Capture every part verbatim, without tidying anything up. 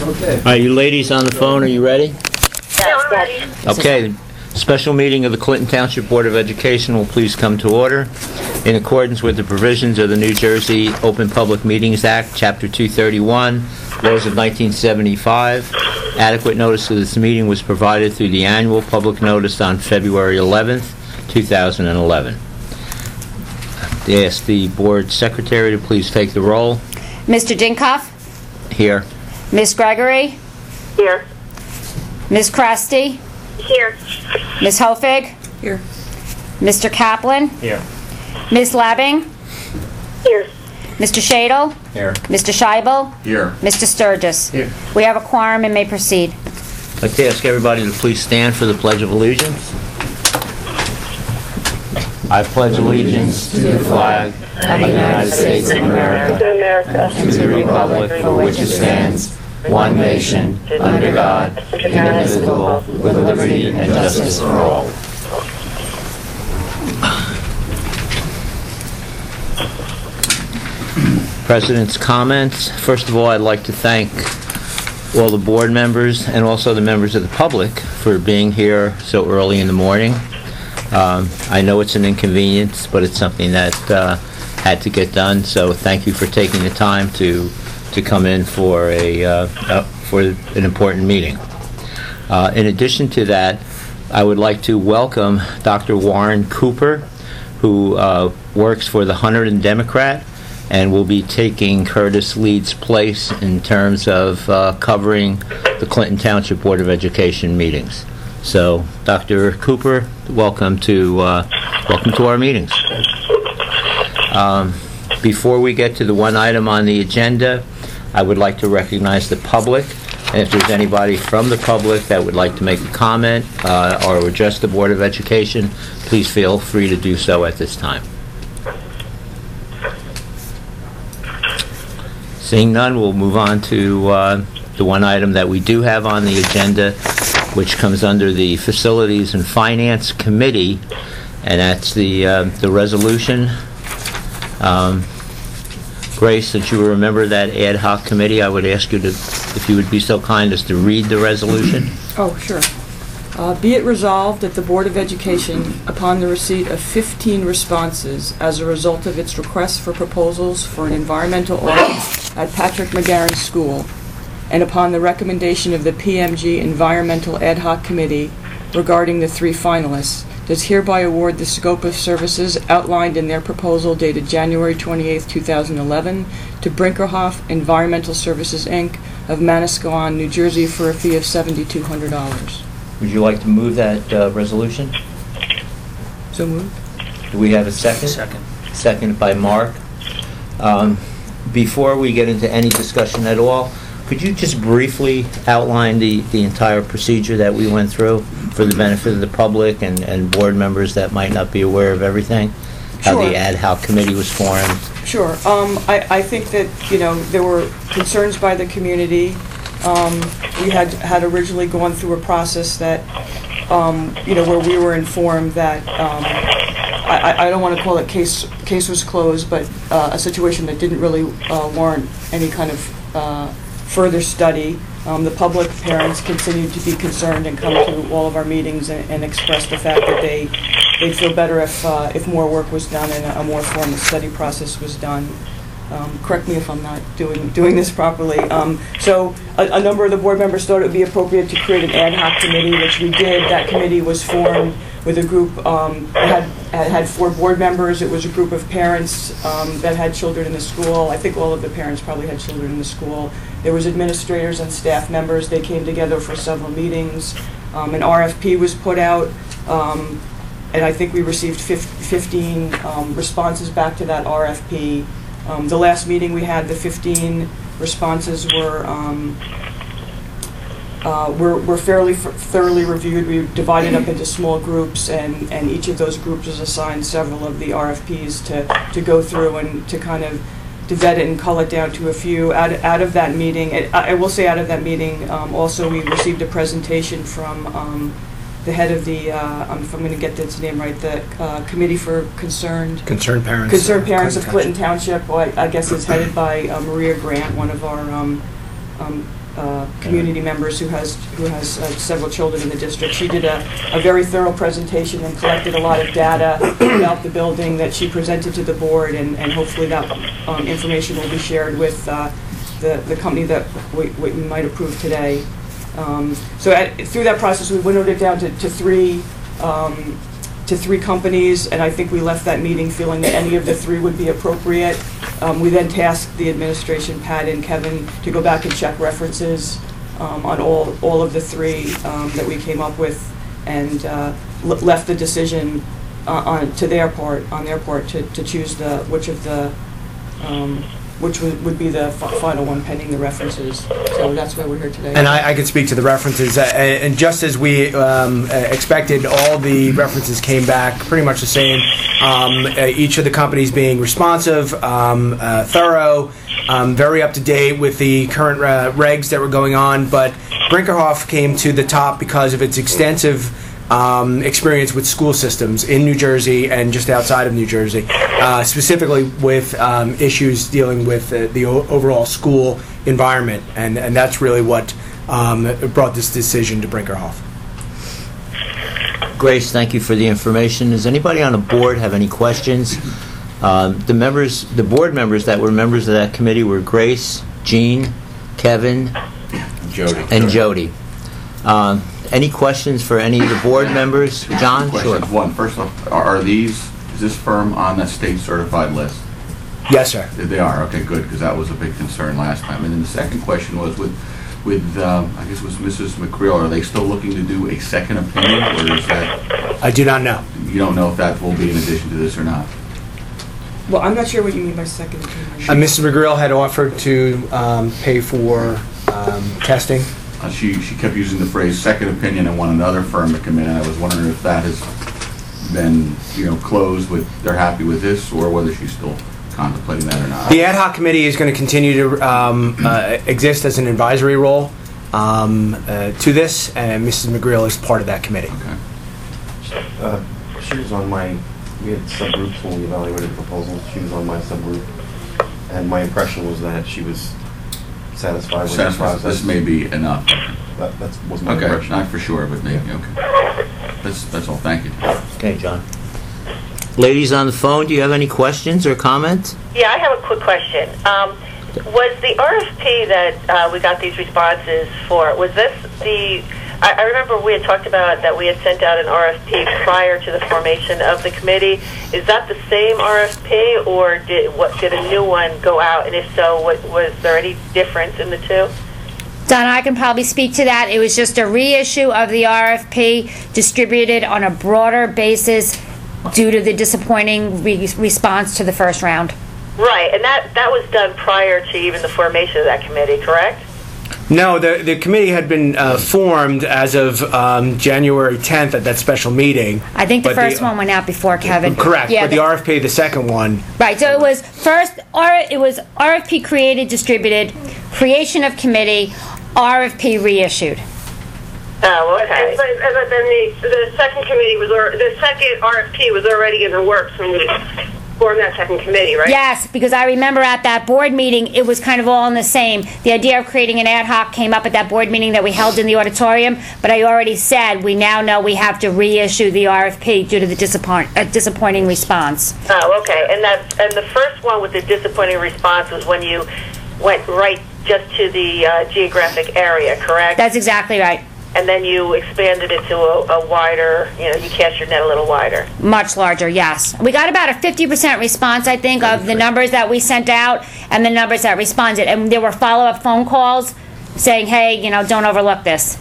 Okay. All right, you ladies on the phone, are you ready? Yeah, we're ready. Okay. Special meeting of the Clinton Township Board of Education will please come to order. In accordance with the provisions of the New Jersey Open Public Meetings Act, Chapter two thirty-one, laws of nineteen seventy-five, adequate notice of this meeting was provided through the annual public notice on February eleventh, two thousand eleven. I ask the Board Secretary to please take the roll. Mister Dinkoff? Here. Miss Gregory? Here. Miss Krusty? Here. Miss Hofig? Here. Mister Kaplan? Here. Miss Labbing? Here. Mister Shadle? Here. Mister Scheibel? Here. Mister Sturgis? Here. We have a quorum and may proceed. I'd like to ask everybody to please stand for the Pledge of Allegiance. I pledge allegiance to the flag of the United States of America To America. and to the republic for which it stands, one nation, under God, indivisible, with liberty and justice for all. President's comments. First of all, I'd like to thank all the board members and also the members of the public for being here so early in the morning. Um, I know it's an inconvenience, but it's something that uh, had to get done. So thank you for taking the time to to come in for a uh, uh, for an important meeting. Uh, in addition to that, I would like to welcome Doctor Warren Cooper, who uh, works for the Hunterdon Democrat and will be taking Curtis Leeds' place in terms of uh, covering the Clinton Township Board of Education meetings. So, Doctor Cooper, welcome to uh, welcome to our meetings. Um, before we get to the one item on the agenda, I would like to recognize the public, and if there's anybody from the public that would like to make a comment uh, or address the Board of Education, please feel free to do so at this time. Seeing none, we'll move on to uh, the one item that we do have on the agenda, which comes under the Facilities and Finance Committee, and that's the uh, the resolution. Um, Grace, since you remember that ad hoc committee, I would ask you to, if you would be so kind as to read the resolution. Oh, sure. Uh, be it resolved that the Board of Education, upon the receipt of fifteen responses as a result of its request for proposals for an environmental audit at Patrick McGarren School, and upon the recommendation of the P M G Environmental Ad Hoc Committee regarding the three finalists, does hereby award the scope of services outlined in their proposal dated January twenty-eighth, two thousand eleven to Brinkerhoff Environmental Services, Incorporated of Manasquan, New Jersey for a fee of seven thousand two hundred dollars. Would you like to move that uh, resolution? So moved. Do we have a second? Second. Second by Mark. Um, before we get into any discussion at all, could you just briefly outline the, the entire procedure that we went through for the benefit of the public and, and board members that might not be aware of everything? How Sure. the ad hoc committee was formed? Sure. Um, I, I think that, you know, there were concerns by the community. Um, we had had originally gone through a process that, um, you know, where we were informed that, um, I, I don't want to call it case case was closed, but uh, a situation that didn't really uh, warrant any kind of uh, further study. Um, the public, parents continued to be concerned and come to all of our meetings and, and express the fact that they they'd feel better if uh, if more work was done and a, a more formal study process was done. Um, correct me if I'm not doing doing this properly. Um, so a, a number of the board members thought it would be appropriate to create an ad hoc committee, which we did. That committee was formed with a group um, that had, had four board members. It was a group of parents um, that had children in the school. I think all of the parents probably had children in the school. There was administrators and staff members. They came together for several meetings. Um, an R F P was put out, um, and I think we received fifteen um, responses back to that R F P. Um, the last meeting we had, the fifteen responses were um, uh, were, were fairly f thoroughly reviewed. We divided up into small groups, and, and each of those groups was assigned several of the R F Ps to, to go through and to kind of to vet it and cull it down to a few. Out, out of that meeting, it, I will say out of that meeting, um, also we received a presentation from um, the head of the, uh, if I'm going to get this name right, the uh, Committee for Concerned Concerned Parents. Concerned Parents of Clinton Township, well, I, I guess is headed by uh, Maria Grant, one of our um, um, uh, community members who has who has uh, several children in the district. She did a, a very thorough presentation and collected a lot of data about the building that she presented to the board, and, and hopefully that um, information will be shared with uh, the, the company that we, we might approve today. Um, so at, through that process, we winnowed it down to, to three um, to three companies, and I think we left that meeting feeling that any of the three would be appropriate. Um, we then tasked the administration, Pat and Kevin, to go back and check references um, on all all of the three um, that we came up with, and uh, l left the decision uh, on to their part on their part to, to choose the which of the um, which would, would be the f final one pending the references. So that's why we're here today. And I, I can speak to the references. Uh, and just as we um, uh, expected, all the references came back pretty much the same. Um, uh, each of the companies being responsive, um, uh, thorough, um, very up to date with the current uh, regs that were going on. But Brinkerhoff came to the top because of its extensive Um, experience with school systems in New Jersey and just outside of New Jersey, uh, specifically with um, issues dealing with uh, the o overall school environment, and, and that's really what um, brought this decision to Brinkerhoff. Grace, thank you for the information. Does anybody on the board have any questions? Uh, the members, the board members that were members of that committee were Grace, Jean, Kevin, Jody. and Jody. Um, Any questions for any of the board members? John? Two Sure. questions. One, first off, are are these, is this firm on the state certified list? Yes, sir. They are, okay, good, because that was a big concern last time. And then the second question was with, with um, I guess it was Missus McCreel, are they still looking to do a second opinion, or is that, I do not know. you don't know if that will be in addition to this or not? Well, I'm not sure what you mean by second opinion. Uh, Missus McGreal had offered to um, pay for um, testing. Uh, she, she kept using the phrase second opinion and want another firm to come in, and I was wondering if that has been, you know, closed with, they're happy with this, or whether she's still contemplating that or not. The ad hoc committee is going to continue to um, uh, exist as an advisory role um, uh, to this, and Missus McGreal is part of that committee. Okay. Uh, she was on my, we had subgroups when we evaluated the proposals. She was on my subgroup, and my impression was that she was satisfied with the Satisfied, process. this may be enough. That that's, was my Okay, impression. not for sure, but maybe, okay. That's, that's all, thank you. Okay, John. Ladies on the phone, do you have any questions or comments? Yeah, I have a quick question. Um, was the R F P that uh, we got these responses for, was this the, I, I remember we had talked about that we had sent out an R F P prior to the formation of the committee. Is that the same R F P, or did what did a new one go out? And if so, what, was there any difference in the two? Donna, I can probably speak to that. It was just a reissue of the R F P distributed on a broader basis due to the disappointing re response to the first round. Right, and that, that was done prior to even the formation of that committee, correct? No, the, the committee had been uh, formed as of um, January tenth at that special meeting. I think the But first one went out before, Kevin. Correct, Yeah, but the R F P, the second one, Right, so it was first, R, it was R F P created, distributed, creation of committee, R F P reissued. Oh, okay. But, but then the, the second committee was, or the second R F P was already in the works when we formed that second committee, right? Yes, because I remember at that board meeting, it was kind of all in the same. The idea of creating an ad hoc came up at that board meeting that we held in the auditorium, but I already said we now know we have to reissue the R F P due to the disappoint, uh, disappointing response. Oh, okay. And that, and the first one with the disappointing response was when you went right just to the uh, geographic area, correct? That's exactly right. And then you expanded it to a, a wider, you know, you cast your net a little wider. Much larger, yes. We got about a fifty percent response, I think, of the numbers that we sent out and the numbers that responded. And there were follow-up phone calls saying, hey, you know, don't overlook this.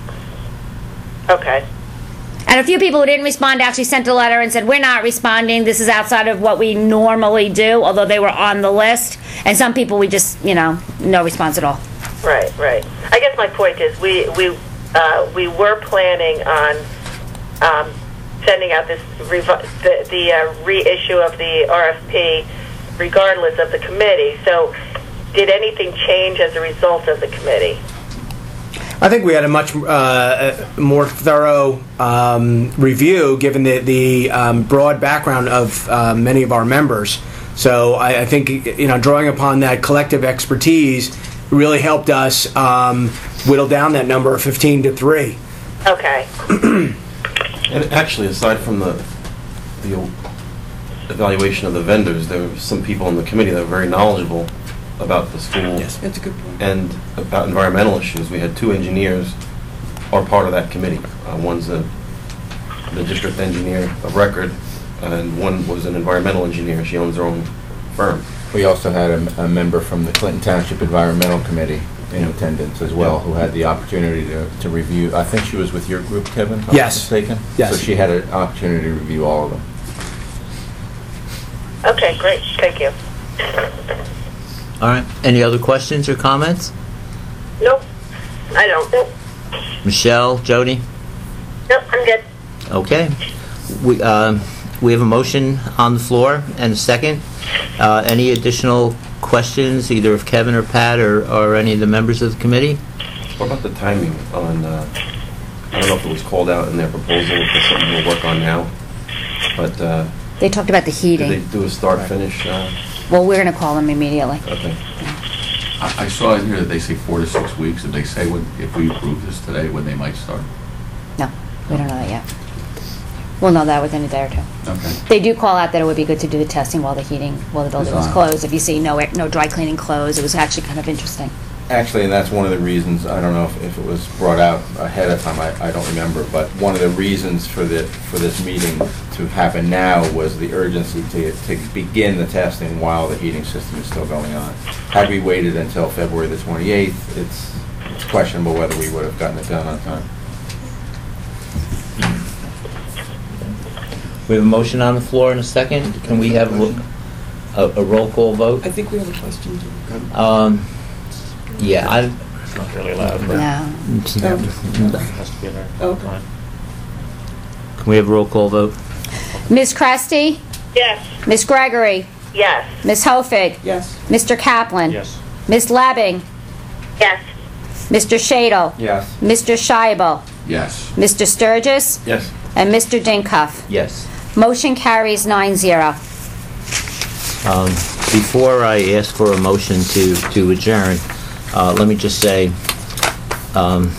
Okay. And a few people who didn't respond actually sent a letter and said, we're not responding. This is outside of what we normally do, although they were on the list. And some people, we just, you know, no response at all. Right, right. I guess my point is we, we, uh, we were planning on um, sending out this revi the, the uh, reissue of the R F P regardless of the committee. So did anything change as a result of the committee? I think we had a much uh, more thorough um, review, given the, the um, broad background of uh, many of our members. So I, I think, you know, drawing upon that collective expertise really helped us um, whittle down that number of fifteen to three. Okay. And actually, aside from the, the evaluation of the vendors, there were some people on the committee that were very knowledgeable about the school Yes. That's a good point. and about environmental issues. We had two engineers are part of that committee. Uh, one's a, the district engineer of record, and one was an environmental engineer. She owns her own firm. We also had a, a member from the Clinton Township Environmental Committee in attendance as well, who had the opportunity to, to review. I think she was with your group, Kevin, if I'm not Yes. mistaken? Yes. So she had an opportunity to review all of them. Okay, great. Thank you. All right. Any other questions or comments? Nope. I don't. Nope. Michelle, Jody? Nope, I'm good. Okay. We, um, we have a motion on the floor and a second. Uh, any additional questions, either of Kevin or Pat or, or any of the members of the committee? What about the timing on, uh, I don't know if it was called out in their proposal, if it's something we'll work on now, but uh, They talked about the did they heating. do a start-finish? Uh, Well, we're going to call them immediately. okay. I I saw in here that they say four to six weeks. Did they say when, if we approve this today, when they might start? No, we don't know that yet. We'll know that within a day or two. Okay. They do call out that it would be good to do the testing while the heating, while the building was Design. closed. If you see no air- no dry cleaning clothes, it was actually kind of interesting. Actually, and that's one of the reasons, I don't know if, if it was brought out ahead of time, I, I don't remember, but one of the reasons for the, for this meeting to happen now was the urgency to, to begin the testing while the heating system is still going on. Had we waited until February the twenty-eighth, it's, it's questionable whether we would have gotten it done on time. We have a motion on the floor and a second. Can we have a, ro- a, a roll call vote? I think we have a question. Um, yeah, I, It's not really loud, but No. it has to be there. Okay. can we have a roll call vote? Miz Cresty, Yes. Miz Gregory, Yes. Miz Hofig, Yes. Mister Kaplan, Yes. Miz Labbing, Yes. Mister Shadle, Yes. Mister Scheibel, Yes. Mister Sturgis, Yes. and Mister Dinkuff. Yes. Motion carries nine zero. Um, Before I ask for a motion to, to adjourn, uh, let me just say, um,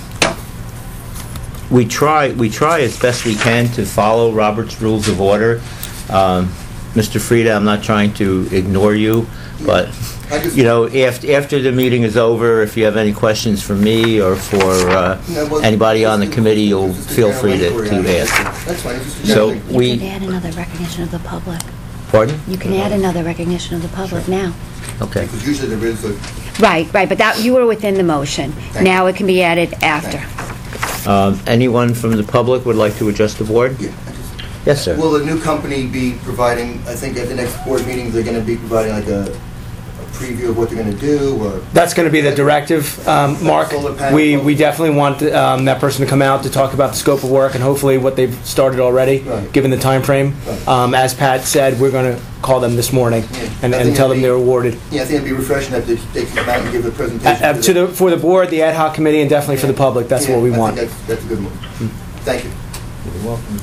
we try, we try as best we can to follow Robert's Rules of Order. Um, Mister Frieda, I'm not trying to ignore you, but, you know, after, after the meeting is over, if you have any questions for me or for uh, anybody on the committee, you'll feel free to, to ask. That's fine. Just a So, general- we, You can add another recognition of the public. pardon? You can add another recognition of the public now. Okay. Because usually there is a, Right, right, but that, you were within the motion. Thank Now it can be added after. Um, Anyone from the public would like to address the board? yeah. I just- Yes, sir. Will the new company be providing, I think at the next board meeting, they're going to be providing like a a preview of what they're going to do, or? That's going to be the directive, um, Mark. Solar panel. We, we definitely want um, that person to come out to talk about the scope of work and hopefully what they've started already, Right. given the time frame. Right. Um, As Pat said, we're going to call them this morning Yeah. and, I and think tell it'd them they're be- awarded. Yeah, I think it'd be refreshing that they they come out and give the Uh, presentation. uh, To the, for the board, the ad hoc committee, and definitely for the public, that's Yeah, what we I think want. that's- That's a good move. Thank you. You're welcome.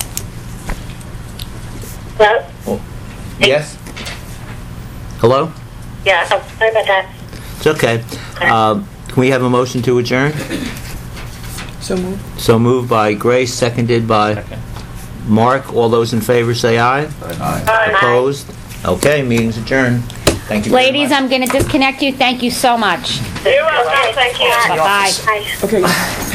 Hello? Yes? Hello? Yeah. Oh, sorry about that. It's okay. Um, Can we have a motion to adjourn? So moved. So moved by Grace, seconded by Second. Mark. All those in favor say aye. Aye. Opposed? Okay, meeting's adjourned. Thank you very Ladies, much. I'm going to disconnect you. Thank you so much. You're welcome. Thank you. Bye-bye. Bye. Okay.